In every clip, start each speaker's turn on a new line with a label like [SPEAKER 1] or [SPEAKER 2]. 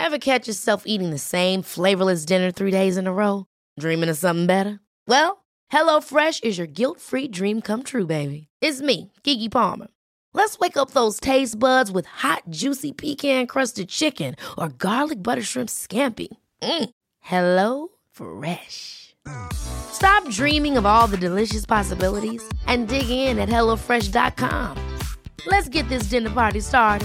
[SPEAKER 1] Ever catch yourself eating the same flavorless dinner 3 days in a row? Dreaming of something better? Well, HelloFresh is your guilt-free dream come true, baby. It's me, Keke Palmer. Let's wake up those taste buds with hot, juicy pecan-crusted chicken or garlic butter shrimp scampi. Hello Fresh. Stop dreaming of all the delicious possibilities and dig in at HelloFresh.com. Let's get this dinner party started.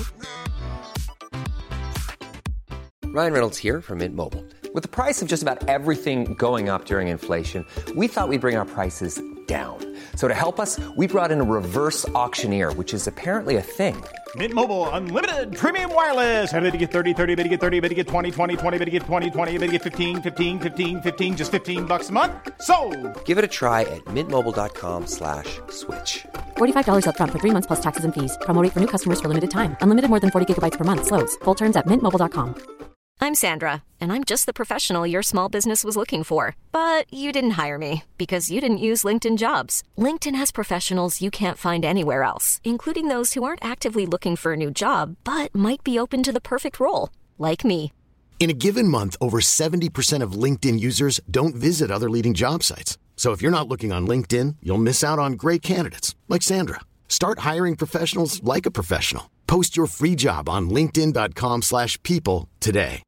[SPEAKER 2] Ryan Reynolds here from Mint Mobile. With the price of just about everything going up during inflation, we thought we'd bring our prices down. So to help us, we brought in a reverse auctioneer, which is apparently a thing.
[SPEAKER 3] Mint Mobile Unlimited Premium Wireless. How to get 30, 30, bit to get 30, bit to get 20, 20, 20, bit to get 20, 20, bit to get 15, 15, 15, 15, just $15 a month? Sold!
[SPEAKER 2] Give it a try at mintmobile.com/switch.
[SPEAKER 4] $45 up front for 3 months plus taxes and fees. Promo rate for new customers for limited time. Unlimited more than 40 gigabytes per month. Slows full terms at mintmobile.com.
[SPEAKER 5] I'm Sandra, and I'm just the professional your small business was looking for. But you didn't hire me because you didn't use LinkedIn Jobs. LinkedIn has professionals you can't find anywhere else, including those who aren't actively looking for a new job, but might be open to the perfect role, like me.
[SPEAKER 6] In a given month, over 70% of LinkedIn users don't visit other leading job sites. So if you're not looking on LinkedIn, you'll miss out on great candidates like Sandra. Start hiring professionals like a professional. Post your free job on linkedin.com/people today.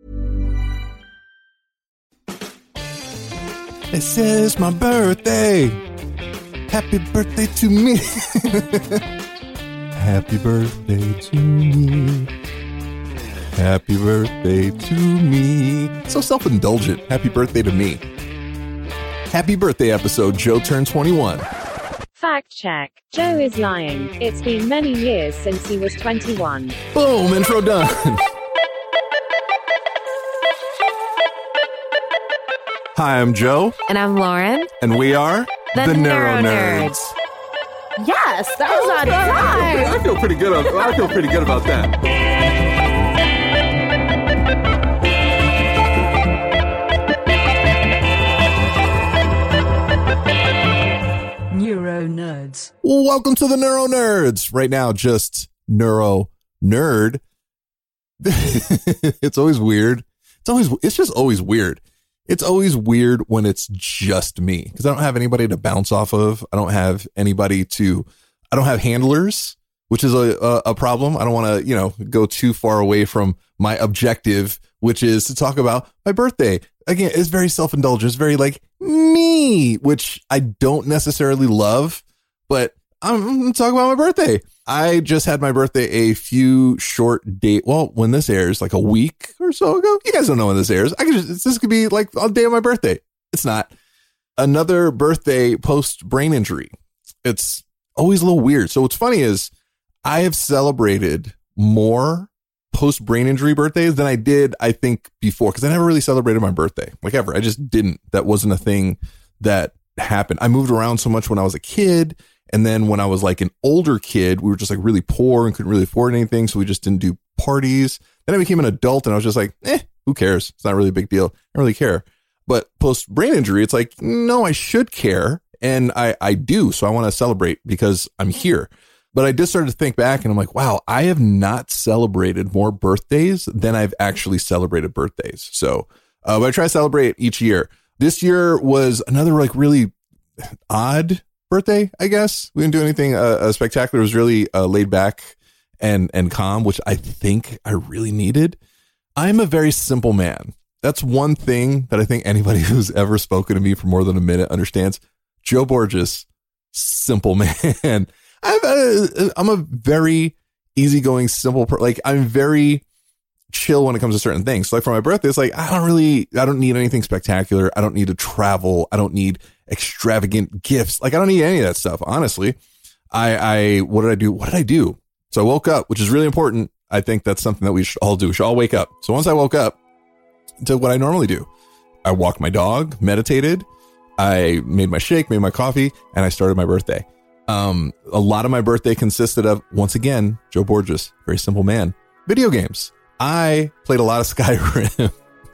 [SPEAKER 7] This is my birthday. Happy birthday to me. Happy birthday to me. Happy birthday to me. So self-indulgent. Happy birthday to me. Happy birthday episode. Joe turned 21.
[SPEAKER 8] Fact check. Joe is lying. It's been many years since he was 21.
[SPEAKER 7] Boom, intro done. Hi, I'm Joe.
[SPEAKER 9] And I'm Lauren.
[SPEAKER 7] And we are
[SPEAKER 9] the Neuro Nerds. Yes, that was on time.
[SPEAKER 7] I feel pretty good about that.
[SPEAKER 10] Neuro Nerds.
[SPEAKER 7] Welcome to the Neuro Nerds. Right now, just Neuro Nerd. It's always weird. It's just always weird. It's always weird when it's just me because I don't have anybody to bounce off of. I don't have handlers, which is a problem. I don't want to, go too far away from my objective, which is to talk about my birthday. Again, it's very self-indulgent. It's very like me, which I don't necessarily love, but I'm going to talk about my birthday. I just had my birthday a few short date. Well, when this airs, like a week or so ago, you guys don't know when this airs. This could be like on the day of my birthday. It's not. Another birthday post brain injury. It's always a little weird. So what's funny is I have celebrated more post brain injury birthdays than I did, I think, before, because I never really celebrated my birthday, like ever. I just didn't. That wasn't a thing that happened. I moved around so much when I was a kid. And then when I was like an older kid, we were just like really poor and couldn't really afford anything. So we just didn't do parties. Then I became an adult and I was just like, who cares? It's not really a big deal. I don't really care. But post brain injury, it's like, no, I should care. And I do. So I want to celebrate because I'm here. But I just started to think back and I'm like, wow, I have not celebrated more birthdays than I've actually celebrated birthdays. So but I try to celebrate each year. This year was another like really odd birthday, I guess. We didn't do anything spectacular. It was really laid back and calm, which I think I really needed. I'm a very simple man. That's one thing that I think anybody who's ever spoken to me for more than a minute understands. Joe Borges, simple man. I'm a very easygoing, simple like I'm very chill when it comes to certain things. So like for my birthday, it's like I don't need anything spectacular. I don't need to travel. I don't need extravagant gifts. Like I don't need any of that stuff. Honestly, what did I do? So I woke up, which is really important. I think that's something that we should all do. We should all wake up. So once I woke up, to what I normally do, I walked my dog, meditated, I made my shake, made my coffee, and I started my birthday. A lot of my birthday consisted of, once again, Joe Borges, very simple man, video games. I played a lot of Skyrim.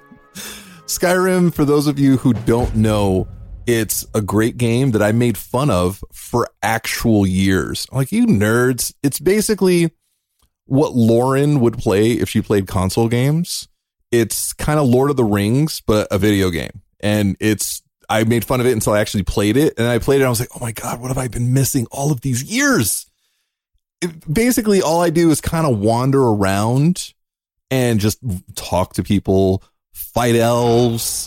[SPEAKER 7] Skyrim, for those of you who don't know, it's a great game that I made fun of for actual years. I'm like, you nerds. It's basically what Lauren would play if she played console games. It's kind of Lord of the Rings, but a video game. And I made fun of it until I actually played it. And I played it. And I was like, oh my God, what have I been missing all of these years? Basically, all I do is kind of wander around and just talk to people, fight elves,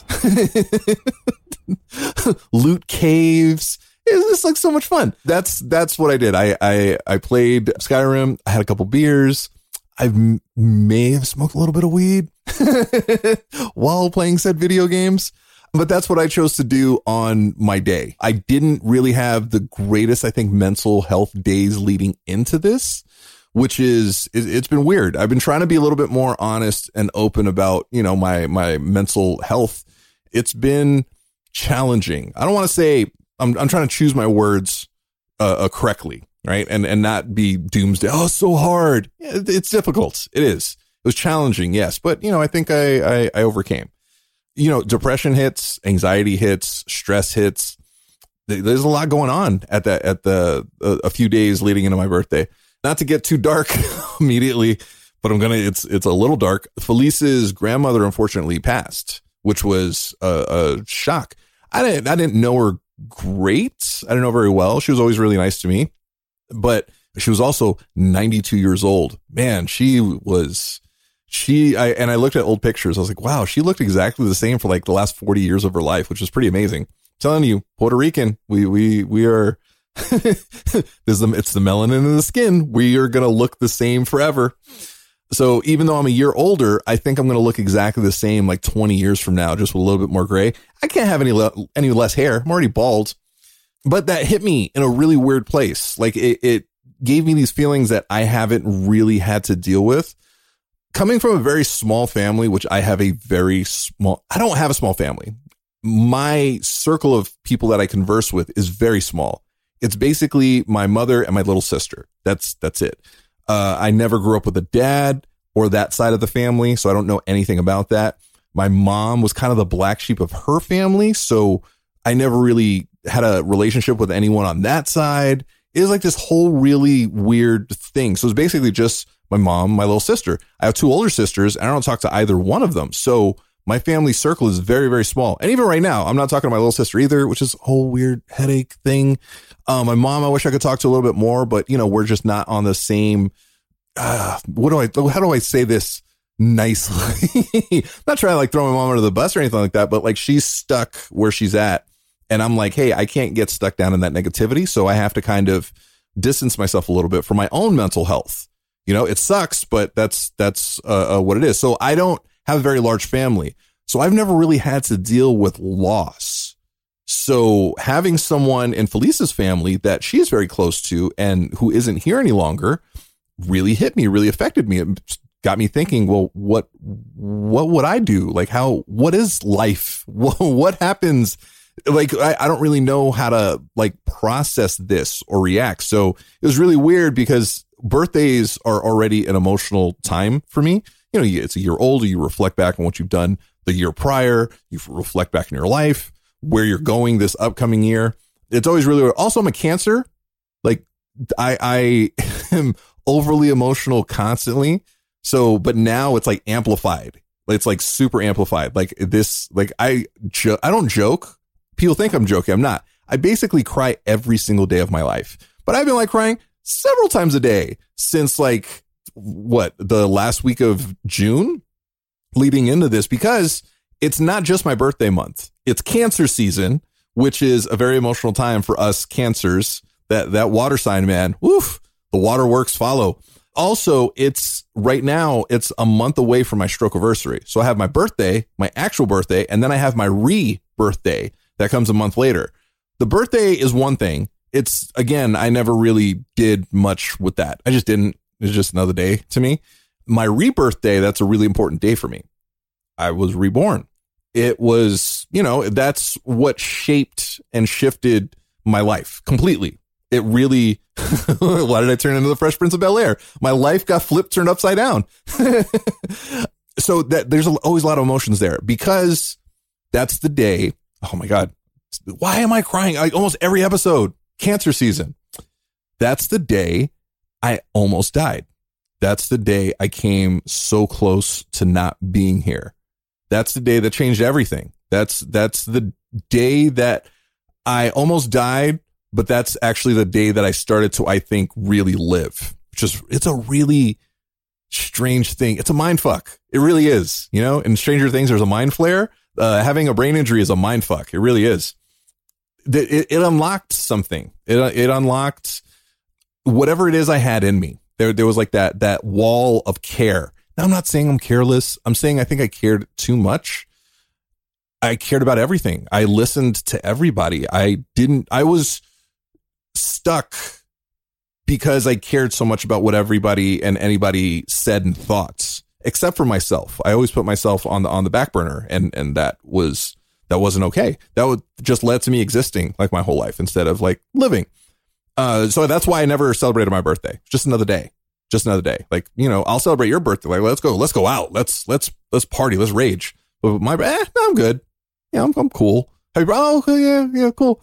[SPEAKER 7] loot caves. It's just like so much fun. That's what I did. I played Skyrim. I had a couple beers. I may have smoked a little bit of weed while playing said video games. But that's what I chose to do on my day. I didn't really have the greatest, I think, mental health days leading into this, which is, it's been weird. I've been trying to be a little bit more honest and open about, my mental health. It's been challenging. I don't want to say, I'm trying to choose my words correctly, right? And not be doomsday. Oh, it's so hard. Yeah, it's difficult. It is. It was challenging, yes. But, I think I overcame. Depression hits, anxiety hits, stress hits. There's a lot going on at a few days leading into my birthday. Not to get too dark immediately, but it's a little dark. Felice's grandmother unfortunately passed, which was a shock. I didn't know her great. I didn't know very well. She was always really nice to me, but she was also 92 years old. Man, I looked at old pictures. I was like, wow, she looked exactly the same for like the last 40 years of her life, which was pretty amazing. I'm telling you, Puerto Rican, we are, it's the melanin in the skin. We are going to look the same forever. So even though I'm a year older, I think I'm going to look exactly the same like 20 years from now, just with a little bit more gray. I can't have any less hair. I'm already bald, but that hit me in a really weird place. Like it gave me these feelings that I haven't really had to deal with. Coming from a very small family, which I don't have a small family. My circle of people that I converse with is very small. It's basically my mother and my little sister. That's it. I never grew up with a dad or that side of the family, so I don't know anything about that. My mom was kind of the black sheep of her family, so I never really had a relationship with anyone on that side. It was like this whole really weird thing. So it's basically just my mom, my little sister. I have two older sisters, and I don't talk to either one of them. So my family circle is very, very small. And even right now, I'm not talking to my little sister either, which is a whole weird headache thing. My mom, I wish I could talk to a little bit more, but we're just not on the same. How do I say this nicely? Not trying to like throw my mom under the bus or anything like that, but like she's stuck where she's at. And I'm like, hey, I can't get stuck down in that negativity. So I have to kind of distance myself a little bit for my own mental health. It sucks, but that's what it is. So I don't have a very large family. So I've never really had to deal with loss. So having someone in Felice's family that she is very close to and who isn't here any longer really hit me, really affected me. It got me thinking, well, what would I do? Like what is life? What happens? Like, I don't really know how to like process this or react. So it was really weird because birthdays are already an emotional time for me. It's a year older. You reflect back on what you've done the year prior. You reflect back in your life, where you're going this upcoming year. It's always really, also I'm a Cancer. Like I am overly emotional constantly. So, but now it's like amplified. It's like super amplified. Like this, like I don't joke. People think I'm joking. I'm not. I basically cry every single day of my life, but I've been like crying several times a day since like the last week of June leading into this, because it's not just my birthday month. It's Cancer season, which is a very emotional time for us Cancers. That water sign, man. Woof. The waterworks follow. Also, right now, it's a month away from my stroke anniversary. So I have my birthday, my actual birthday, and then I have my birthday that comes a month later. The birthday is one thing. It's, again, I never really did much with that. I just didn't. It's just another day to me. My rebirth day, that's a really important day for me. I was reborn. It was, that's what shaped and shifted my life completely. It really, why did I turn into the Fresh Prince of Bel-Air? My life got turned upside down. So that there's always a lot of emotions there, because that's the day. Oh my God. Why am I crying? Like almost every episode, Cancer season. That's the day I almost died. That's the day I came so close to not being here. That's the day that changed everything. That's the day that I almost died, but that's actually the day that I started to, I think, really live. It's a really strange thing. It's a mind fuck. It really is. You know, in Stranger Things, there's a mind flare. Having a brain injury is a mind fuck. It really is. It unlocked something. It unlocked whatever it is I had in me. There was like that wall of care. Now, I'm not saying I'm careless. I'm saying I think I cared too much. I cared about everything. I listened to everybody. I was stuck because I cared so much about what everybody and anybody said and thought, except for myself. I always put myself on the back burner, and that wasn't okay. That just led to me existing like my whole life instead of like living. So that's why I never celebrated my birthday. Just another day. Like, you know, I'll celebrate your birthday. Like, let's go out. Let's party. Let's rage. But no, I'm good. Yeah, I'm cool. Oh, yeah, cool.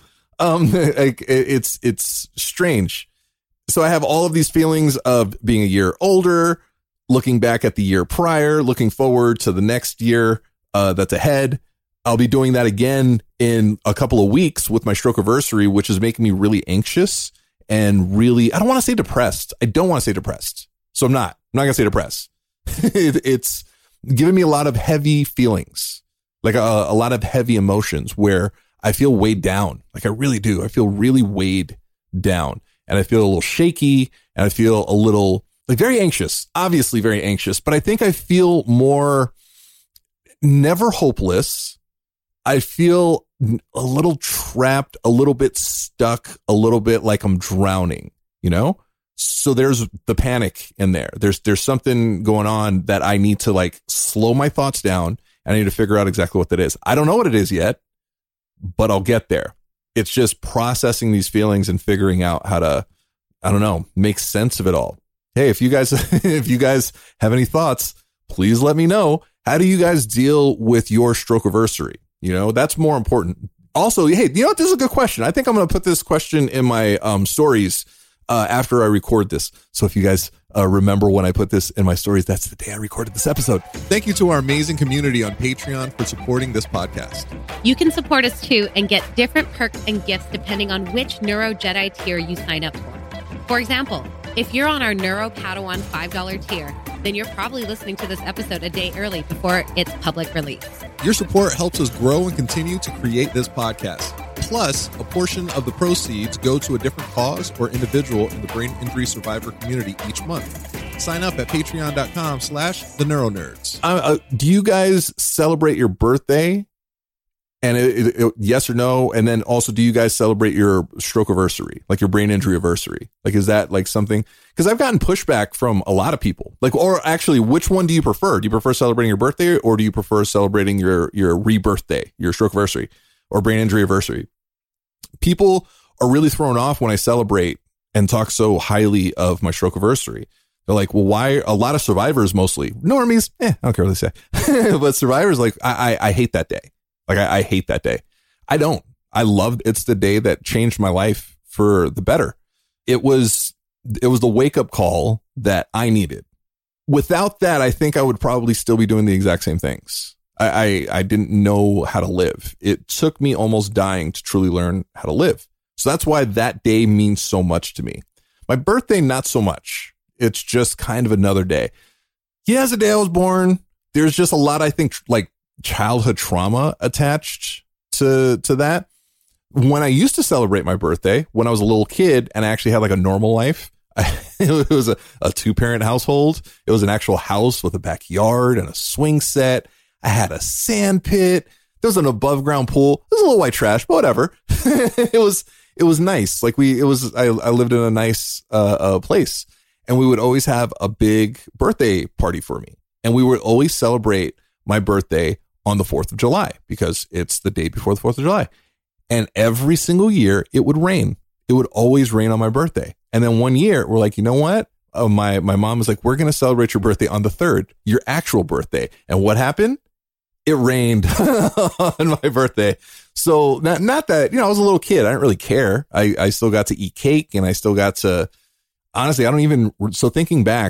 [SPEAKER 7] It's strange. So I have all of these feelings of being a year older, looking back at the year prior, looking forward to the next year that's ahead. I'll be doing that again in a couple of weeks with my stroke-iversary, which is making me really anxious and really, I don't want to say depressed. I don't want to say depressed. So I'm not going to say depressed. It's giving me a lot of heavy feelings, like a lot of heavy emotions where I feel weighed down. Like I really do. I feel really weighed down, and I feel a little shaky, and I feel a little like very anxious, obviously very anxious, but I think I feel more never hopeless. I feel a little trapped, a little bit stuck, a little bit like I'm drowning, you know? So there's the panic in there. There's something going on that I need to like slow my thoughts down. And I need to figure out exactly what that is. I don't know what it is yet, but I'll get there. It's just processing these feelings and figuring out how to, I don't know, make sense of it all. Hey, if you guys have any thoughts, please let me know. How do you guys deal with your stroke-iversary? You know, that's more important. Also, hey, you know what? This is a good question. I think I'm going to put this question in my stories after I record this. So if you guys remember when I put this in my stories, that's the day I recorded this episode. Thank you to our amazing community on Patreon for supporting this podcast.
[SPEAKER 10] You can support us too and get different perks and gifts depending on which Neuro Jedi tier you sign up for. For example, if you're on our Neuro Padawan $5 tier, then you're probably listening to this episode a day early before its public release.
[SPEAKER 7] Your support helps us grow and continue to create this podcast. Plus, a portion of the proceeds go to a different cause or individual in the brain injury survivor community each month. Sign up at patreon.com/theneuronerds. Do you guys celebrate your birthday? And yes or no? And then also, do you guys celebrate your stroke-iversary, like your brain injury-iversary? Like, is that like something? Because I've gotten pushback from a lot of people. Like, or actually, which one do you prefer? Do you prefer celebrating your birthday, or do you prefer celebrating your rebirthday, your stroke-iversary, or brain injury-iversary? People are really thrown off when I celebrate and talk so highly of my stroke-iversary. They're like, well, why? A lot of survivors, mostly normies, I don't care what they say, but survivors, like, I hate that day. Like, I hate that day. I don't. I loved, it's the day that changed my life for the better. It was the wake up call that I needed. Without that, I think I would probably still be doing the exact same things. I didn't know how to live. It took me almost dying to truly learn how to live. So that's why that day means so much to me. My birthday, not so much. It's just kind of another day. Yeah, it's the day I was born. There's just a lot, I think, like, childhood trauma attached to that. When I used to celebrate my birthday, when I was a little kid and I actually had like a normal life, it was a 2-parent household. It was an actual house with a backyard and a swing set. I had a sand pit. There was an above ground pool. It was a little white trash, but whatever. It was nice. Like I lived in a nice place, and we would always have a big birthday party for me. And we would always celebrate my birthday on the 4th of July because it's the day before the 4th of July. And every single year it would rain. It would always rain on my birthday. And then one year we're like, you know what? My mom was like, we're going to celebrate your birthday on the 3rd, your actual birthday. And what happened? It rained on my birthday. So not that, I was a little kid. I didn't really care. I still got to eat cake, and I still got to, honestly, so thinking back,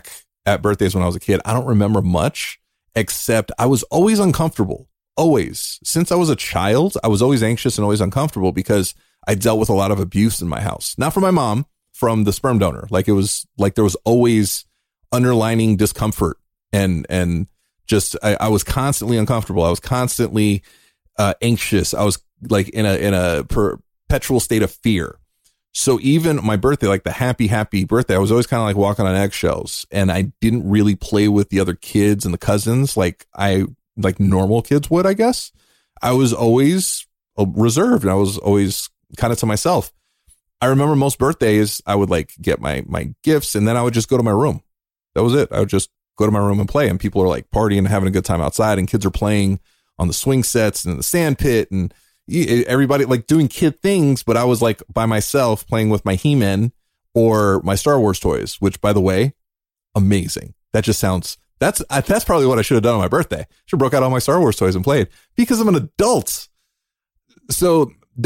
[SPEAKER 7] at birthdays when I was a kid. I don't remember much, except I was always uncomfortable. Always. Since I was a child, I was always anxious and always uncomfortable because I dealt with a lot of abuse in my house. Not from my mom, from the sperm donor. Like it was like there was always underlining discomfort and just I was constantly uncomfortable. I was constantly anxious. I was like in a perpetual state of fear. So even my birthday, like the happy birthday, I was always kind of like walking on eggshells, and I didn't really play with the other kids and the cousins like normal kids would, I guess. I was always reserved, and I was always kind of to myself. I remember most birthdays I would like get my gifts, and then I would just go to my room. That was it. I would just go to my room and play, and people are like partying and having a good time outside, and kids are playing on the swing sets and in the sand pit, and everybody like doing kid things. But I was like by myself playing with my He-Man or my Star Wars toys, which, by the way, amazing. That just sounds, that's probably what I should have done on my birthday. Should have broke out all my Star Wars toys and played, because I'm an adult. So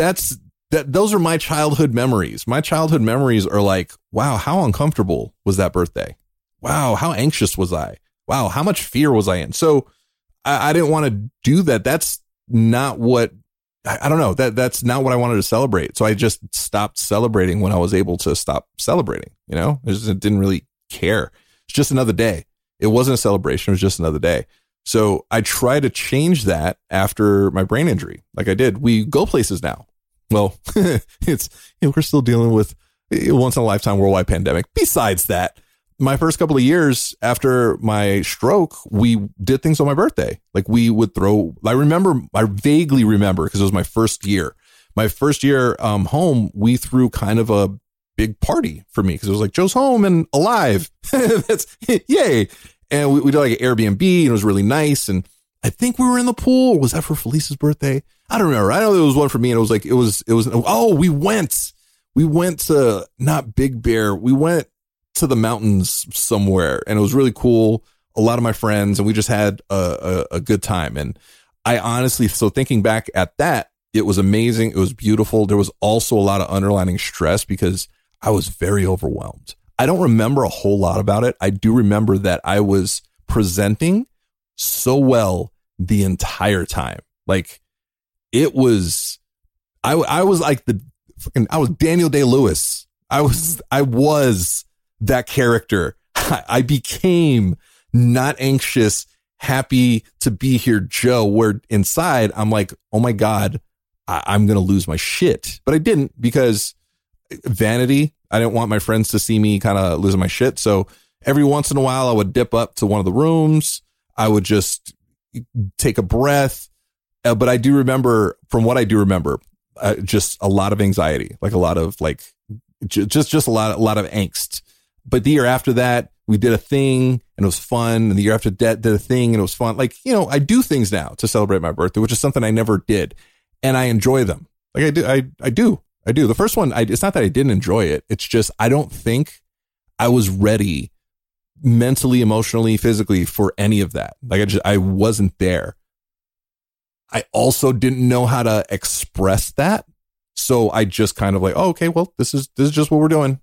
[SPEAKER 7] those are my childhood memories. My childhood memories are like, wow, how uncomfortable was that birthday? Wow, how anxious was I? Wow, how much fear was I in? So I didn't want to do that. That's not what, I don't know, that's not what I wanted to celebrate. So I just stopped celebrating when I was able to stop celebrating. You know, I just didn't really care. It's just another day. It wasn't a celebration. It was just another day. So I try to change that after my brain injury. Like I did. We go places now. Well, it's, we're still dealing with a once in a lifetime worldwide pandemic. Besides that, my first couple of years after my stroke, we did things on my birthday. Like we would I vaguely remember, because it was my first year. My first year home, we threw kind of a big party for me, because it was like, Joe's home and alive. That's yay. And we did like an Airbnb, and it was really nice. And I think we were in the pool. Was that for Felice's birthday? I don't remember. I know there was one for me, and it was like, we went to not Big Bear. We went to the mountains somewhere, and it was really cool. A lot of my friends, and we just had a good time. And I honestly, so thinking back at that, it was amazing. It was beautiful. There was also a lot of underlying stress because I was very overwhelmed. I don't remember a whole lot about it. I do remember that I was presenting so well the entire time. Like it was, I was like I was Daniel Day-Lewis. I was that character. I became not anxious, happy to be here, Joe, where inside I'm like, oh my God, I'm going to lose my shit. But I didn't, because vanity. I didn't want my friends to see me kind of losing my shit. So every once in a while I would dip up to one of the rooms. I would just take a breath. But I do remember, from what I do remember, just a lot of anxiety, like a lot of like, just a lot of angst. But the year after that, we did a thing and it was fun. And the year after that, did a thing and it was fun. Like, you know, I do things now to celebrate my birthday, which is something I never did. And I enjoy them. Like I do. The first one, it's not that I didn't enjoy it. It's just, I don't think I was ready mentally, emotionally, physically for any of that. Like I wasn't there. I also didn't know how to express that. So I just kind of like, oh, okay, well, this is just what we're doing.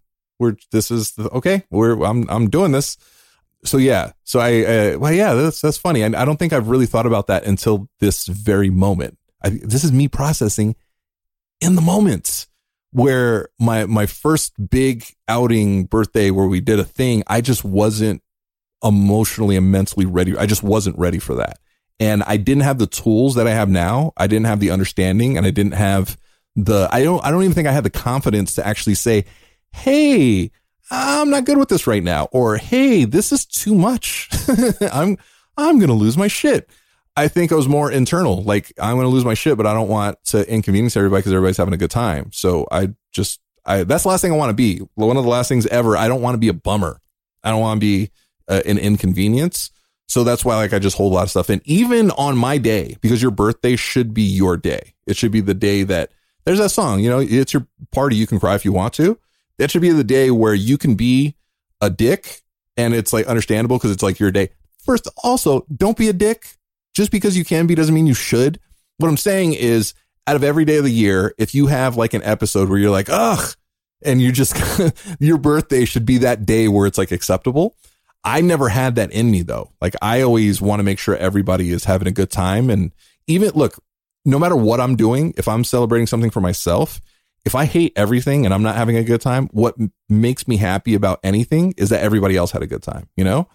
[SPEAKER 7] I'm doing this. So yeah. So that's funny. I don't think I've really thought about that until this very moment. This is me processing in the moments where my first big outing birthday where we did a thing, I just wasn't emotionally and mentally ready. I just wasn't ready for that. And I didn't have the tools that I have now. I didn't have the understanding, and I didn't have I don't even think I had the confidence to actually say, hey, I'm not good with this right now. Or, hey, this is too much. I'm going to lose my shit. I think I was more internal. Like, I'm going to lose my shit, but I don't want to inconvenience everybody because everybody's having a good time. So that's the last thing I want to be. One of the last things ever. I don't want to be a bummer. I don't want to be an inconvenience. So that's why, like, I just hold a lot of stuff in, even on my day, because your birthday should be your day. It should be the day that there's that song, you know, it's your party. You can cry if you want to. That should be the day where you can be a dick, and it's like understandable because it's like your day. First, also, don't be a dick. Just because you can be doesn't mean you should. What I'm saying is, out of every day of the year, if you have like an episode where you're like, ugh, and you just, your birthday should be that day where it's like acceptable. I never had that in me though. Like I always want to make sure everybody is having a good time. And even look, no matter what I'm doing, if I'm celebrating something for myself, if I hate everything and I'm not having a good time, what makes me happy about anything is that everybody else had a good time, you know?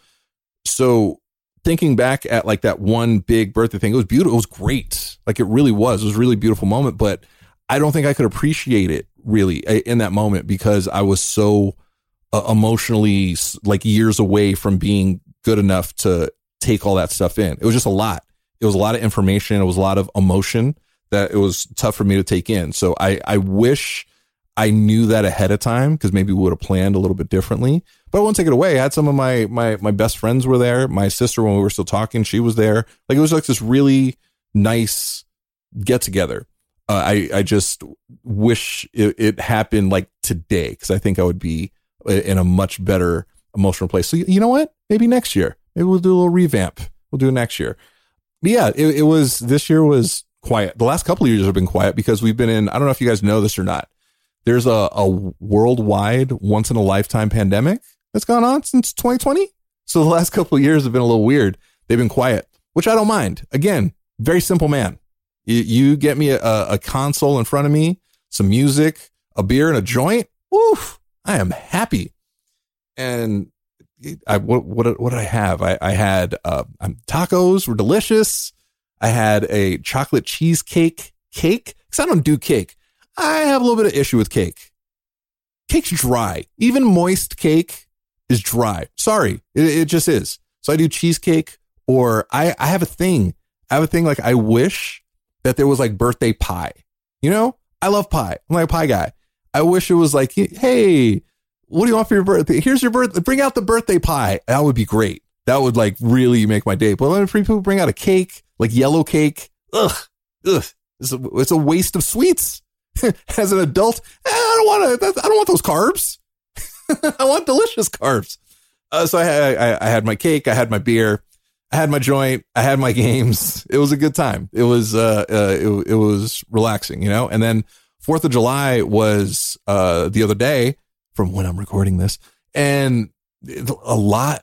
[SPEAKER 7] So thinking back at like that one big birthday thing, it was beautiful. It was great. Like it really was. It was a really beautiful moment, but I don't think I could appreciate it really in that moment because I was so emotionally like years away from being good enough to take all that stuff in. It was just a lot. It was a lot of information. It was a lot of emotion that it was tough for me to take in. So I wish I knew that ahead of time because maybe we would have planned a little bit differently, but I won't take it away. I had some of my best friends were there. My sister, when we were still talking, she was there. Like it was like this really nice get together. I just wish it happened like today because I think I would be in a much better emotional place. So you know what? Maybe next year, maybe we'll do a little revamp. We'll do it next year. But yeah, it was, this year was quiet. The last couple of years have been quiet because we've been in, I don't know if you guys know this or not. There's a worldwide once in a lifetime pandemic that's gone on since 2020. So the last couple of years have been a little weird. They've been quiet, which I don't mind. Again, very simple man. You get me a console in front of me, some music, a beer and a joint. Woof. I am happy. And what did I have? I had tacos were delicious. I had a chocolate cheesecake cake because I don't do cake. I have a little bit of issue with cake. Cake's dry. Even moist cake is dry. Sorry, it just is. So I do cheesecake, or I have a thing. Like I wish that there was like birthday pie. You know, I love pie. I'm like a pie guy. I wish it was like, hey, what do you want for your birthday? Here's your birthday. Bring out the birthday pie. That would be great. That would like really make my day. But when people bring out a cake, like yellow cake, ugh. It's a waste of sweets. As an adult, I don't want those carbs. I want delicious carbs. So I had my cake, I had my beer, I had my joint, I had my games. It was a good time. It was it was relaxing, you know. And then 4th of July was the other day from when I'm recording this, and a lot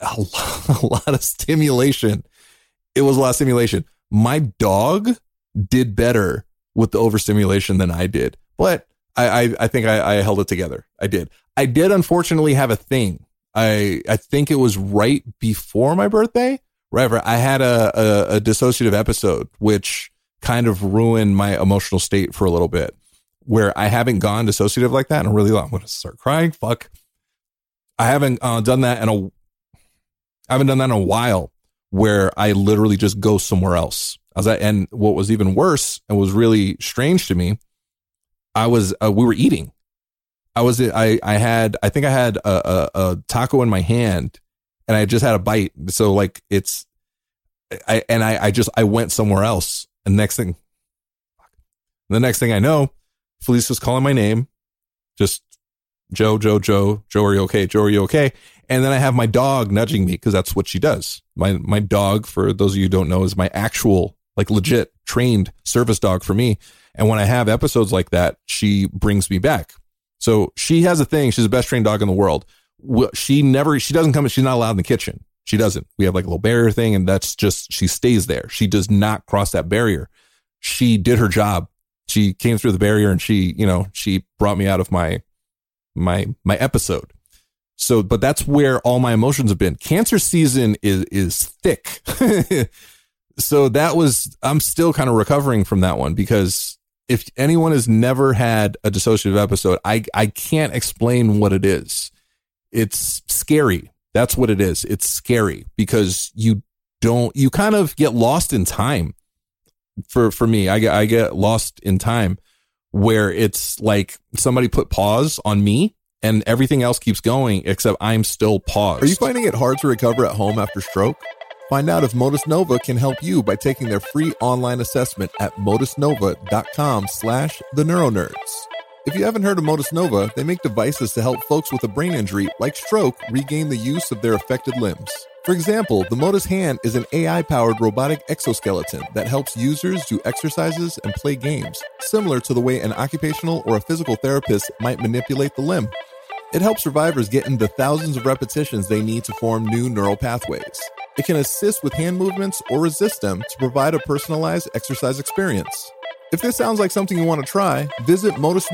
[SPEAKER 7] of stimulation. It was a lot of stimulation. My dog did better with the overstimulation than I did, but I think I held it together. I did unfortunately have a thing. I think it was right before my birthday. Right, I had a dissociative episode, which kind of ruined my emotional state for a little bit, where I haven't gone dissociative like that in a really long. I'm going to start crying. Fuck. I haven't done that in a while, where I literally just go somewhere else. And what was even worse and was really strange to me, we were eating. I think I had a taco in my hand, and I just had a bite. So like I went somewhere else. And the next thing I know, Felice was calling my name, just Joe, are you okay? Joe, are you okay? And then I have my dog nudging me because that's what she does. My dog, for those of you who don't know, is my actual, like legit trained service dog for me. And when I have episodes like that, she brings me back. So she has a thing. She's the best trained dog in the world. She doesn't come. She's not allowed in the kitchen. She doesn't. We have like a little barrier thing, and that's just, she stays there. She does not cross that barrier. She did her job. She came through the barrier, and she brought me out of my episode. So, but that's where all my emotions have been. Cancer season is thick. So I'm still kind of recovering from that one, because if anyone has never had a dissociative episode, I can't explain what it is. It's scary. That's what it is. It's scary because you kind of get lost in time. For me, I get lost in time, where it's like somebody put pause on me and everything else keeps going except I'm still paused.
[SPEAKER 11] Are you finding it hard to recover at home after stroke? Find out if Modus Nova can help you by taking their free online assessment at modusnova.com/theneuronerds. If you haven't heard of Modus Nova, they make devices to help folks with a brain injury like stroke regain the use of their affected limbs. For example, the Modus Hand is an AI-powered robotic exoskeleton that helps users do exercises and play games, similar to the way an occupational or a physical therapist might manipulate the limb. It helps survivors get into the thousands of repetitions they need to form new neural pathways. It can assist with hand movements or resist them to provide a personalized exercise experience. If this sounds like something you want to try, visit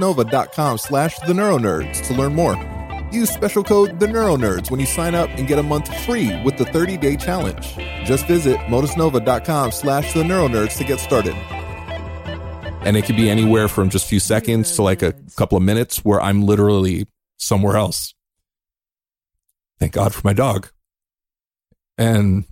[SPEAKER 11] modusnova.com/theneuronerds to learn more. Use special code THENeuroNerds when you sign up and get a month free with the 30-day challenge. Just visit modusnova.com/theneuronerds to get started. And it could be anywhere from just a few seconds to like a couple of minutes where I'm literally somewhere else. Thank God for my dog. And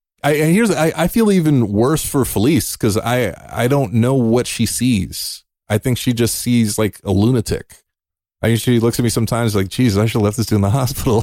[SPEAKER 11] I feel even worse for Felice because I don't know what she sees. I think she just sees like a lunatic. She looks at me sometimes like, geez, I should have left this dude in the hospital.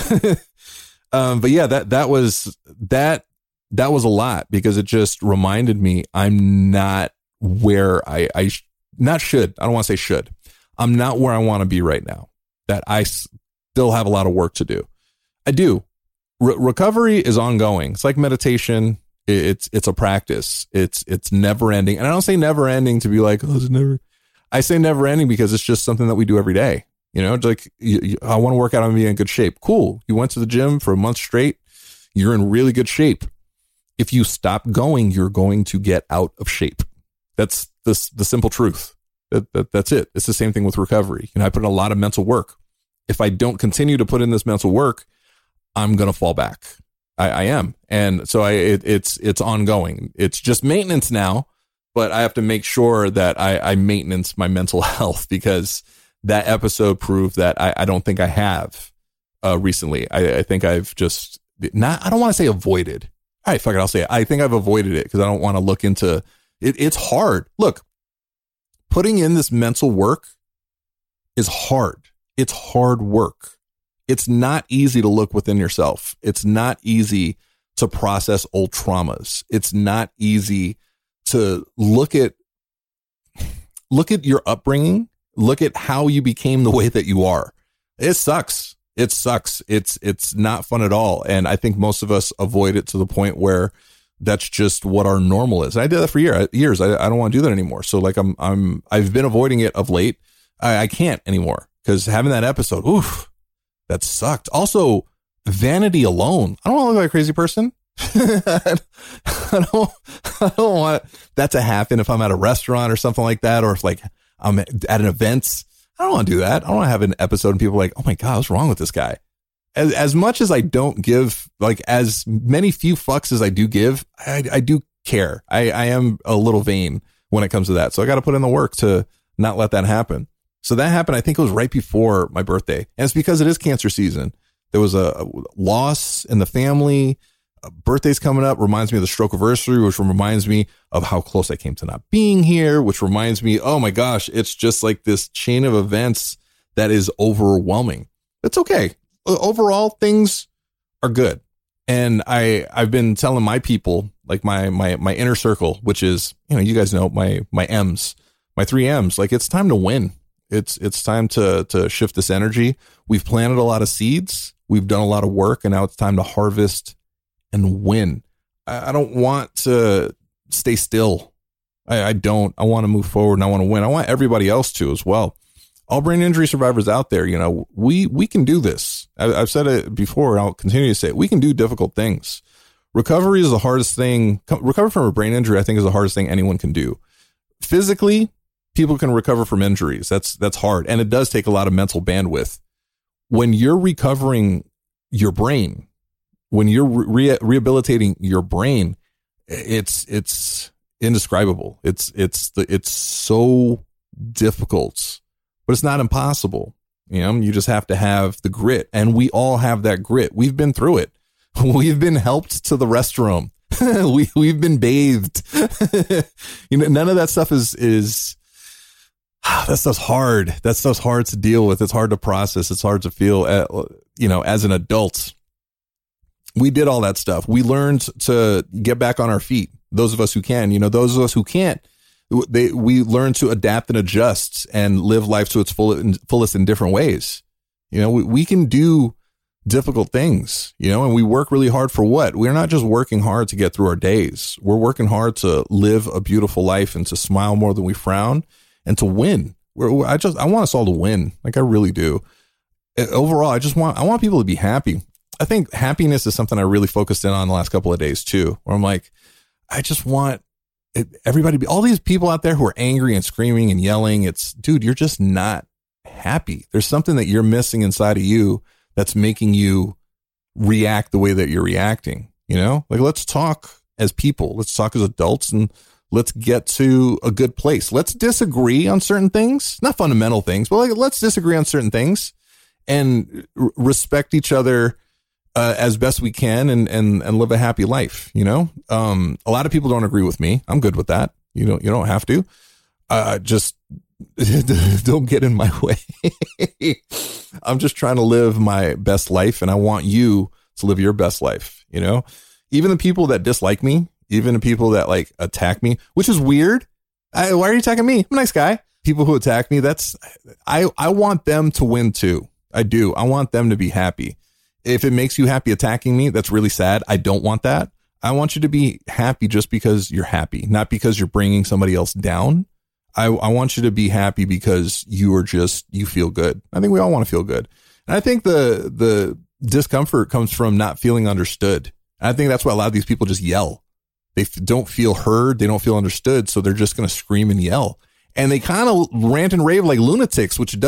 [SPEAKER 11] But yeah, that was a lot because it just reminded me I'm not where I don't want to say should. I'm not where I want to be right now. That I still have a lot of work to do. I do. Recovery is ongoing. It's like meditation. It's a practice. It's never ending. And I don't say never ending to be like, oh, it's never. I say never ending because it's just something that we do every day. You know, like I want to work out and be in good shape. Cool. You went to the gym for a month straight. You're in really good shape. If you stop going, you're going to get out of shape. That's the simple truth. That's it. It's the same thing with recovery. You know, I put in a lot of mental work. If I don't continue to put in this mental work, I'm going to fall back. I am. And so it's ongoing. It's just maintenance now. But I have to make sure that I maintenance my mental health because that episode proved that I don't think I have recently. I think I've just not, I don't want to say avoided. All right, fuck it, I'll say it. I think I've avoided it because I don't want to look into it. It's hard. Look, putting in this mental work is hard. It's hard work. It's not easy to look within yourself. It's not easy to process old traumas. It's not easy to look at your upbringing, look at how you became the way that you are. It sucks. It sucks. It's not fun at all. And I think most of us avoid it to the point where that's just what our normal is. I did that for years. I don't want to do that anymore. So like I've been avoiding it of late. I can't anymore because having that episode, oof, that sucked. Also, vanity alone. I don't want to look like a crazy person. I don't want that to happen if I'm at a restaurant or something like that, or if like I'm at an event. I don't want to do that. I don't want to have an episode and people are like, oh my God, what's wrong with this guy? As much as I don't give, like as many few fucks as I do give, I do care. I am a little vain when it comes to that. So I got to put in the work to not let that happen. So that happened, I think it was right before my birthday. And it's because it is cancer season. There was a loss in the family. Birthday's coming up, reminds me of the stroke anniversary, which reminds me of how close I came to not being here, which reminds me, oh my gosh, it's just like this chain of events that is overwhelming. It's okay. Overall, things are good. And I've been telling my people, like my inner circle, which is, you know, you guys know my M's, my 3 M's, like it's time to win. It's time to shift this energy. We've planted a lot of seeds. We've done a lot of work, and now it's time to harvest and win. I don't want to stay still. I don't. I want to move forward and I want to win. I want everybody else to as well. All brain injury survivors out there, you know, we can do this. I've said it before and I'll continue to say it. We can do difficult things. Recovery is the hardest thing. Recover from a brain injury, I think, is the hardest thing anyone can do. Physically, people can recover from injuries. That's hard. And it does take a lot of mental bandwidth. When you're recovering your brain, when you're rehabilitating your brain, it's indescribable. It's so difficult, but it's not impossible. You know, you just have to have the grit, and we all have that grit. We've been through it. We've been helped to the restroom. We've been bathed. You know, none of that stuff is that stuff's hard. That stuff's hard to deal with. It's hard to process. It's hard to feel, you know, as an adult. We did all that stuff. We learned to get back on our feet. Those of us who can, you know, those of us who can't, we learn to adapt and adjust and live life to its fullest in different ways. You know, we can do difficult things, you know, and we work really hard for what? We're not just working hard to get through our days. We're working hard to live a beautiful life and to smile more than we frown and to win. I want us all to win. Like I really do.
[SPEAKER 7] overall, I want people to be happy. I think happiness is something I really focused in on the last couple of days too, where I'm like, I just want everybody to be, all these people out there who are angry and screaming and yelling. It's, dude, you're just not happy. There's something that you're missing inside of you that's making you react the way that you're reacting. You know, like, let's talk as people, let's talk as adults, and let's get to a good place. Let's disagree on certain things, not fundamental things, but like, let's disagree on certain things and respect each other as best we can, and live a happy life. You know, a lot of people don't agree with me. I'm good with that. You don't have to. Just don't get in my way. I'm just trying to live my best life, and I want you to live your best life. You know, even the people that dislike me, even the people that like attack me, which is weird. Why are you attacking me? I'm a nice guy. People who attack me, I want them to win too. I do. I want them to be happy. If it makes you happy attacking me, that's really sad. I don't want that. I want you to be happy just because you're happy, not because you're bringing somebody else down. I want you to be happy because you feel good. I think we all want to feel good. And I think the discomfort comes from not feeling understood. And I think that's why a lot of these people just yell. They don't feel heard. They don't feel understood. So they're just going to scream and yell. And they kind of rant and rave like lunatics, which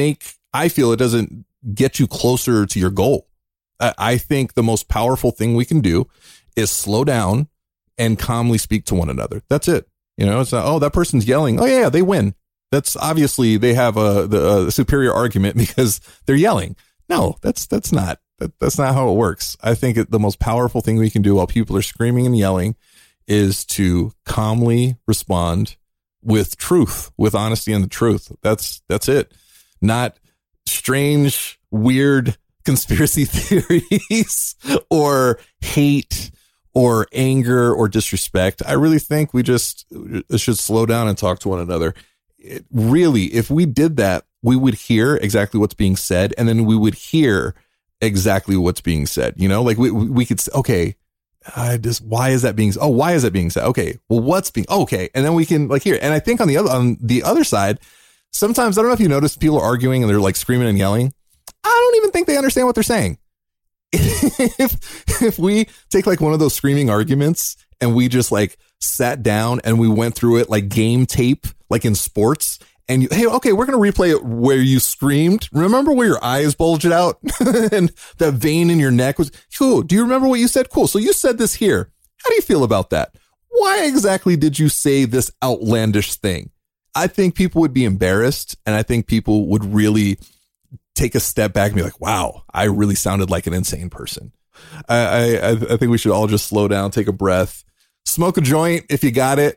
[SPEAKER 7] I feel it doesn't get you closer to your goal. I think the most powerful thing we can do is slow down and calmly speak to one another. That's it. You know, it's not, oh, that person's yelling. Oh yeah, they win. That's obviously they have a superior argument because they're yelling. No, that's not how it works. I think the most powerful thing we can do while people are screaming and yelling is to calmly respond with truth, with honesty and the truth. That's it. Not strange, weird conspiracy theories or hate or anger or disrespect. I really think we just should slow down and talk to one another. Really, if we did that, we would hear exactly what's being said, and then we would hear exactly what's being said. You know, like we could say, okay, why is that being said? Okay, well, what's being, okay. And then we can like hear. And I think on the other side, sometimes, I don't know if you notice, people are arguing and they're like screaming and yelling. I don't even think they understand what they're saying. If we take like one of those screaming arguments and we just like sat down and we went through it like game tape, like in sports, and hey, okay, we're going to replay it where you screamed. Remember where your eyes bulged out and that vein in your neck was cool. Do you remember what you said? Cool. So you said this here. How do you feel about that? Why exactly did you say this outlandish thing? I think people would be embarrassed, and I think people would really take a step back and be like, wow, I really sounded like an insane person. I think we should all just slow down, take a breath, smoke a joint if you got it,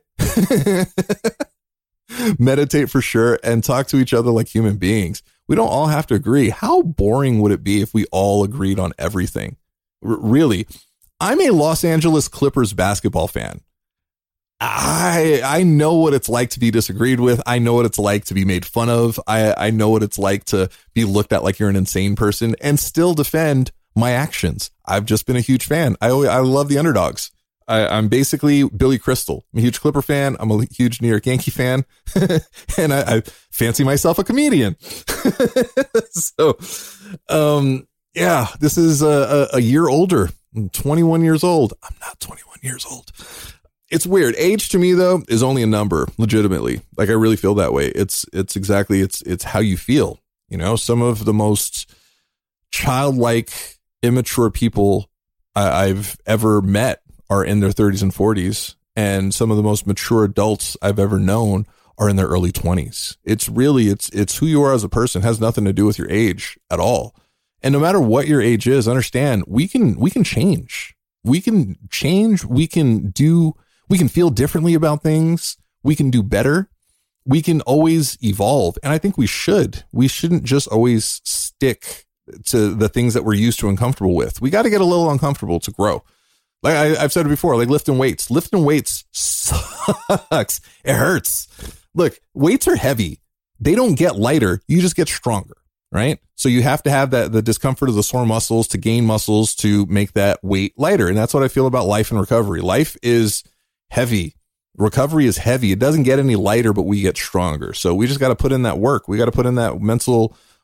[SPEAKER 7] meditate for sure, and talk to each other like human beings. We don't all have to agree. How boring would it be if we all agreed on everything? Really, I'm a Los Angeles Clippers basketball fan. I know what it's like to be disagreed with. I know what it's like to be made fun of. I know what it's like to be looked at like you're an insane person and still defend my actions. I've just been a huge fan. I love the underdogs. I'm basically Billy Crystal. I'm a huge Clipper fan. I'm a huge New York Yankee fan. And I fancy myself a comedian. So, yeah, this is a year older. I'm 21 years old. I'm not 21 years old. It's weird. Age to me, though, is only a number, legitimately. Like, I really feel that way. It's how you feel. You know, some of the most childlike, immature people I've ever met are in their 30s and 40s. And some of the most mature adults I've ever known are in their early 20s. It's really, it's who you are as a person. It has nothing to do with your age at all. And no matter what your age is, understand we can change. We can change. We can feel differently about things. We can do better. We can always evolve. And I think we should. We shouldn't just always stick to the things that we're used to and comfortable with. We got to get a little uncomfortable to grow. Like I've said it before, like lifting weights. Lifting weights sucks. It hurts. Look, weights are heavy. They don't get lighter. You just get stronger, right? So you have to have the discomfort of the sore muscles to gain muscles to make that weight lighter. And that's what I feel about life and recovery. Life is heavy. Recovery is heavy. It doesn't get any lighter, but we get stronger. So we just got to put in that work. We got to put in that mental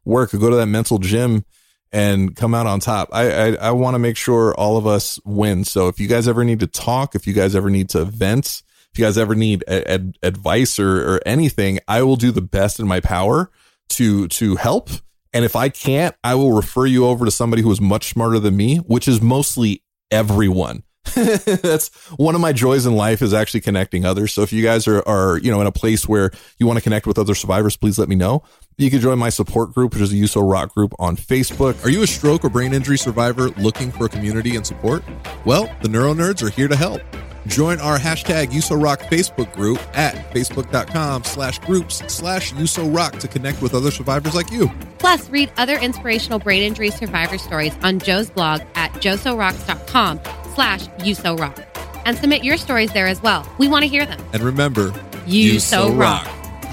[SPEAKER 11] work or go to that mental gym and come out on top. I want to make sure all of us win. So if you guys ever need to talk, if you guys ever need to vent, if you guys ever need advice or anything, I will do the best in my power to help. And if I can't, I will refer you over to somebody who is much smarter than me, which is mostly everyone. That's one of my joys in life, is actually connecting others. So if you guys are in a place where you want to connect with other survivors, please let me know. You can join my support group, which is a USO Rock group on Facebook.
[SPEAKER 7] Are you a stroke or brain injury survivor looking for a community and support? Well, the Neuro Nerds are here to help. Join our hashtag USORock Facebook group at facebook.com/groups/USORock to connect with other survivors like you.
[SPEAKER 10] Plus, read other inspirational brain injury survivor stories on Joe's blog at josorocks.com/USORock. And submit your stories there as well. We want to hear them.
[SPEAKER 7] And remember,
[SPEAKER 10] USO Rock.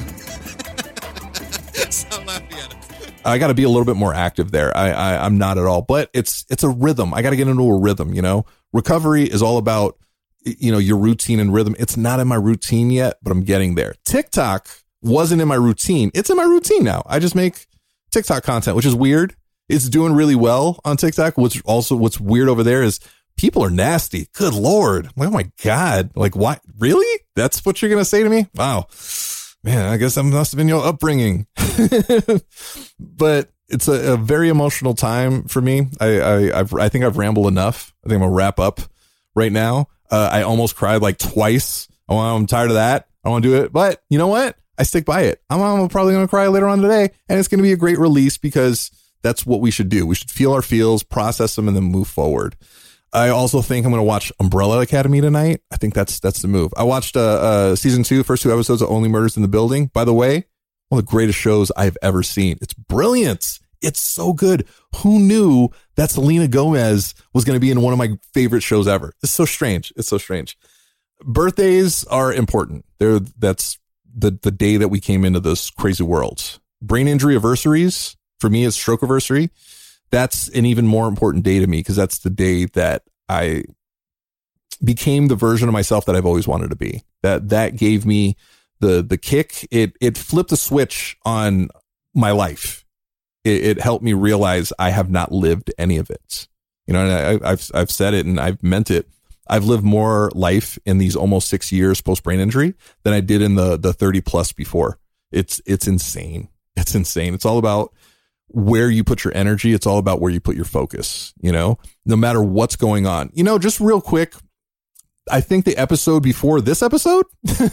[SPEAKER 7] Stop laughing at it.
[SPEAKER 11] I got to be a little bit more active there. I'm not at all, but it's a rhythm. I got to get into a rhythm. Recovery is all about, your routine and rhythm. It's not in my routine yet, but I'm getting there. TikTok wasn't in my routine. It's in my routine now. I just make TikTok content, which is weird. It's doing really well on TikTok. What's weird over there is people are nasty. Good Lord. I'm like, oh my God. Like, what? Really? That's what you're going to say to me? Wow. Man, I guess that must have been your upbringing. But it's a very emotional time for me. I think I've rambled enough. I think I'm going to wrap up right now. I almost cried like twice. I'm tired of that. I want to do it. But you know what? I stick by it. I'm probably going to cry later on today. And it's going to be a great release, because that's what we should do. We should feel our feels, process them, and then move forward. I also think I'm going to watch Umbrella Academy tonight. I think that's the move. I watched season 2, first 2 episodes of Only Murders in the Building. By the way, one of the greatest shows I've ever seen. It's brilliant. It's so good. Who knew that Selena Gomez was going to be in one of my favorite shows ever? It's so strange. It's so strange. Birthdays are important. That's the day that we came into this crazy world. Brain injury anniversaries, for me, it's stroke anniversary. That's an even more important day to me, because that's the day that I became the version of myself that I've always wanted to be. That gave me the kick. It flipped a switch on my life. It helped me realize I have not lived any of it. And I've said it and I've meant it. I've lived more life in these almost 6 years post brain injury than I did in the 30 plus before. It's insane. It's insane. It's all about where you put your energy. It's all about where you put your focus, no matter what's going on. Just real quick, I think the episode before this episode,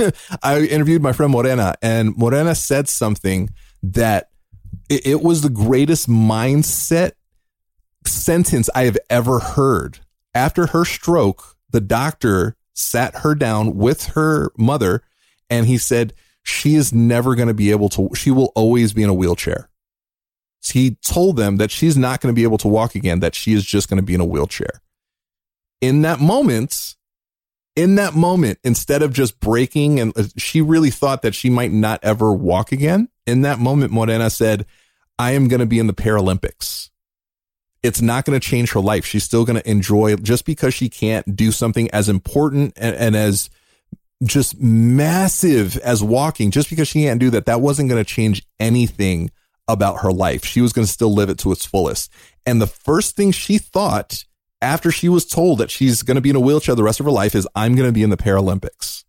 [SPEAKER 11] I interviewed my friend Morena, and Morena said something that it was the greatest mindset sentence I have ever heard. After her stroke, the doctor sat her down with her mother, and he said, she is never going to be able to, she will always be in a wheelchair. He told them that she's not going to be able to walk again, that she is just going to be in a wheelchair. In that moment, instead of just breaking, and she really thought that she might not ever walk again. In that moment, Morena said, I am going to be in the Paralympics. It's not going to change her life. She's still going to enjoy, just because she can't do something as important and as just massive as walking, just because she can't do that, that wasn't going to change anything about her life. She was going to still live it to its fullest. And the first thing she thought after she was told that she's going to be in a wheelchair the rest of her life is, I'm going to be in the Paralympics.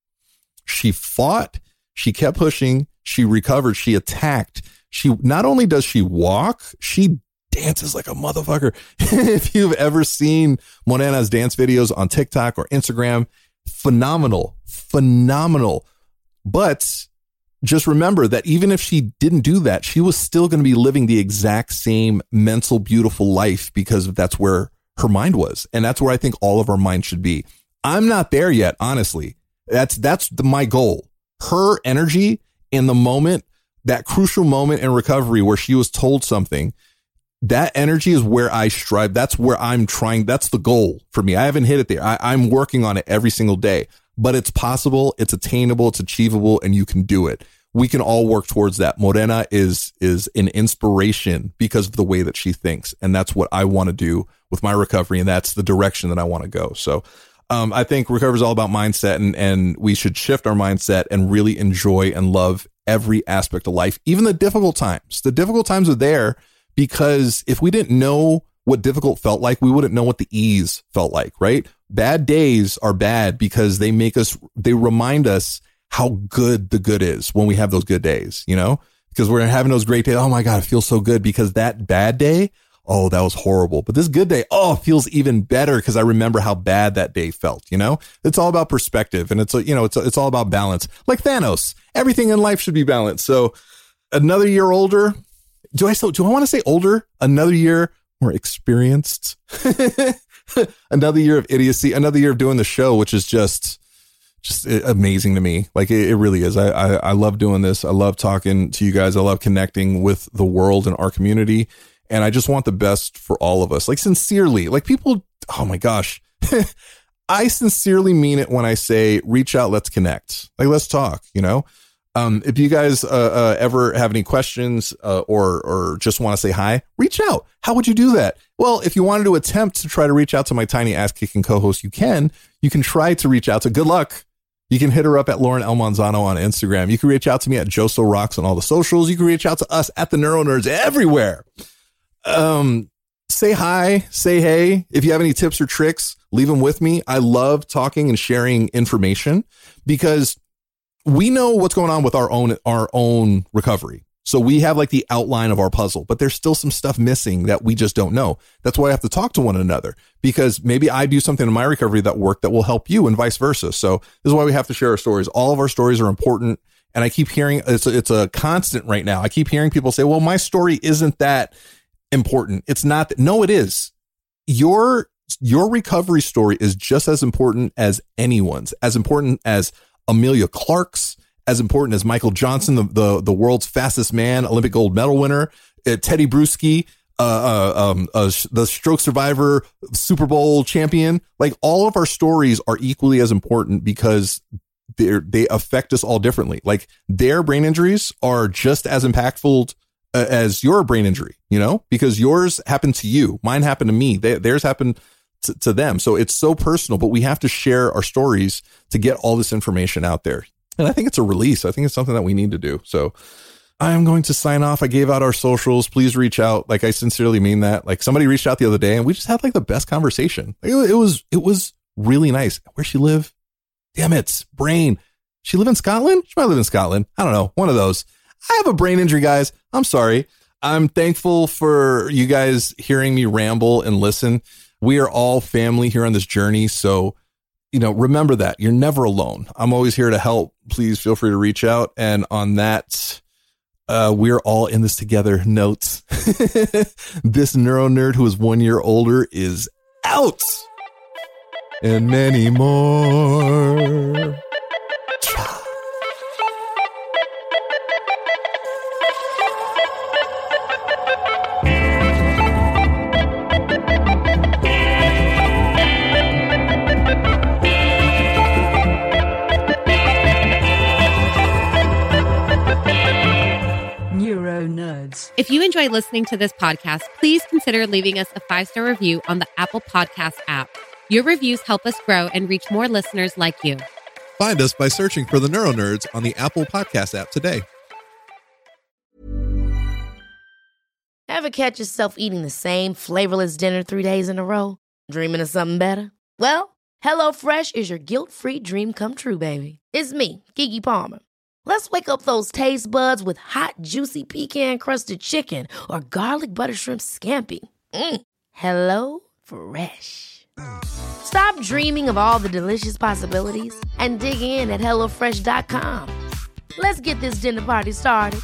[SPEAKER 11] She fought, she kept pushing, she recovered, she attacked. She not only does she walk, she dances like a motherfucker. If you've ever seen Morena's dance videos on TikTok or Instagram, phenomenal. But just remember that even if she didn't do that, she was still going to be living the exact same mental, beautiful life, because that's where her mind was. And that's where I think all of our minds should be. I'm not there yet, honestly. That's my goal. Her energy in the moment, that crucial moment in recovery where she was told something, that energy is where I strive. That's where I'm trying. That's the goal for me. I haven't hit it there. I'm working on it every single day, but it's possible, it's attainable, it's achievable, and you can do it. We can all work towards that. Morena is an inspiration because of the way that she thinks. And that's what I want to do with my recovery. And that's the direction that I want to go. So I think recovery is all about mindset, and we should shift our mindset and really enjoy and love
[SPEAKER 7] every aspect of life, even the difficult times. The difficult times are there because if we didn't know what difficult felt like, we wouldn't know what the ease felt like, right? Bad days are bad because they remind us how good the good is when we have those good days, you know, because we're having those great days. Oh my God, it feels so good because that bad day, oh, that was horrible. But this good day, oh, it feels even better because I remember how bad that day felt, you know? It's all about perspective, and it's all about balance. Like Thanos, everything in life should be balanced. So another year older. Do I want to say older? Another year more experienced. Another year of idiocy, another year of doing the show, which is just amazing to me. Like it really is. I love doing this. I love talking to you guys. I love connecting with the world and our community. And I just want the best for all of us. Like sincerely, like people, oh my gosh, I sincerely mean it when I say, reach out, let's connect. Like, let's talk, you know? If you guys ever have any questions or just want to say hi, reach out. How would you do that? Well, if you wanted to attempt to try to reach out to my tiny ass kicking co-host, you can try to reach out to, good luck. You can hit her up at Lauren L. Manzano on Instagram. You can reach out to me at Joso Rocks on all the socials. You can reach out to us at the Neuro Nerds everywhere. Say hi, say hey. If you have any tips or tricks, leave them with me. I love talking and sharing information because we know what's going on with our own recovery. So we have like the outline of our puzzle, but there's still some stuff missing that we just don't know. That's why I have to talk to one another, because maybe I do something in my recovery that will help you and vice versa. So this is why we have to share our stories. All of our stories are important. And I keep hearing it's a constant right now. I keep hearing people say, well, my story isn't that important. It's not. No, it is. Your recovery story is just as important as anyone's, as important as Amelia Clark's, as important as Michael Johnson, the world's fastest man, Olympic gold medal winner, Teddy Bruschi, the stroke survivor, Super Bowl champion. Like, all of our stories are equally as important because they affect us all differently. Like, their brain injuries are just as impactful as your brain injury, you know, because yours happened to you. Mine happened to me. Theirs happened to them. So it's so personal, but we have to share our stories to get all this information out there. And I think it's a release. I think it's something that we need to do. So I am going to sign off. I gave out our socials. Please reach out. Like, I sincerely mean that. Like, somebody reached out the other day and we just had like the best conversation. It was really nice. Where'd she live? Damn it. Brain. She live in Scotland? She might live in Scotland. I don't know. One of those. I have a brain injury, guys. I'm sorry. I'm thankful for you guys hearing me ramble and listen. We are all family here on this journey. So, you know, remember that you're never alone. I'm always here to help. Please feel free to reach out. And on that, we're all in this together. Notes. This neuro nerd who is 1 year older is out. And many more.
[SPEAKER 10] If you enjoy listening to this podcast, please consider leaving us a 5-star review on the Apple Podcast app. Your reviews help us grow and reach more listeners like you.
[SPEAKER 11] Find us by searching for the Neuro Nerds on the Apple Podcast app today.
[SPEAKER 1] Ever catch yourself eating the same flavorless dinner 3 days in a row? Dreaming of something better? Well, HelloFresh is your guilt-free dream come true, baby. It's me, Keke Palmer. Let's wake up those taste buds with hot, juicy pecan-crusted chicken or garlic butter shrimp scampi. Hello Fresh. Stop dreaming of all the delicious possibilities and dig in at HelloFresh.com. Let's get this dinner party started.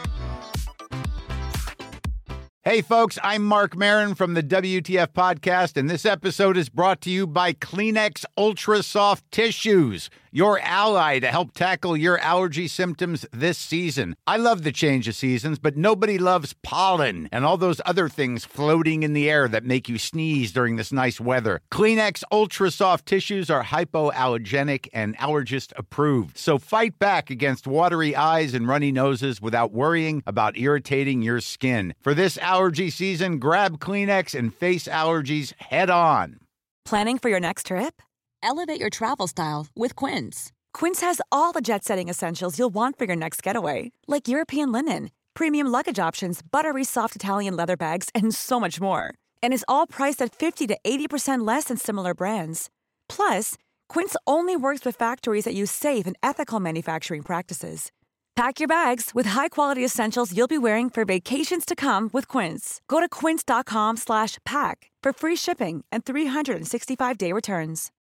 [SPEAKER 3] Hey, folks, I'm Mark Maron from the WTF Podcast, and this episode is brought to you by Kleenex Ultra Soft Tissues, your ally to help tackle your allergy symptoms this season. I love the change of seasons, but nobody loves pollen and all those other things floating in the air that make you sneeze during this nice weather. Kleenex Ultra Soft Tissues are hypoallergenic and allergist approved, so fight back against watery eyes and runny noses without worrying about irritating your skin. For this allergy season, grab Kleenex and face allergies head on.
[SPEAKER 12] Planning for your next trip? Elevate your travel style with Quince. Quince has all the jet-setting essentials you'll want for your next getaway, like European linen, premium luggage options, buttery soft Italian leather bags, and so much more. And is all priced at 50 to 80% less than similar brands. Plus, Quince only works with factories that use safe and ethical manufacturing practices. Pack your bags with high-quality essentials you'll be wearing for vacations to come with Quince. Go to quince.com/pack for free shipping and 365-day returns.